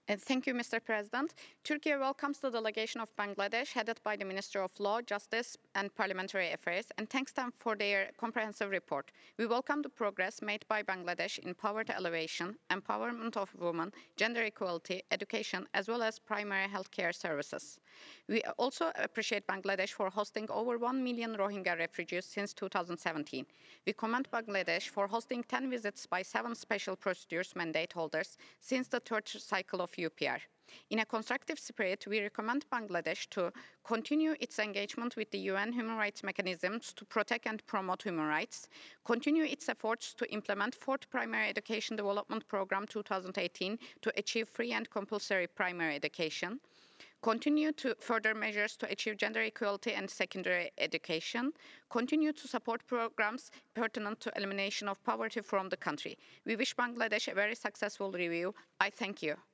Thank you, Mr. President. Turkey welcomes the delegation of Bangladesh, headed by the Minister of Law, Justice and Parliamentary Affairs, and thanks them for their comprehensive report. We welcome the progress made by Bangladesh in poverty alleviation, empowerment of women, gender equality, education, as well as primary healthcare services. We also appreciate Bangladesh for hosting over 1 million Rohingya refugees since 2017. We commend Bangladesh for hosting 10 visits by 7 special procedures mandate holders since the third cycle of UPR. In a constructive spirit, we recommend Bangladesh to continue its engagement with the UN human rights mechanisms to protect and promote human rights, continue its efforts to implement Fourth Primary Education Development Programme 2018 to achieve free and compulsory primary education, continue to further measures to achieve gender equality and secondary education, continue to support programs pertinent to elimination of poverty from the country. We wish Bangladesh a very successful review. I thank you.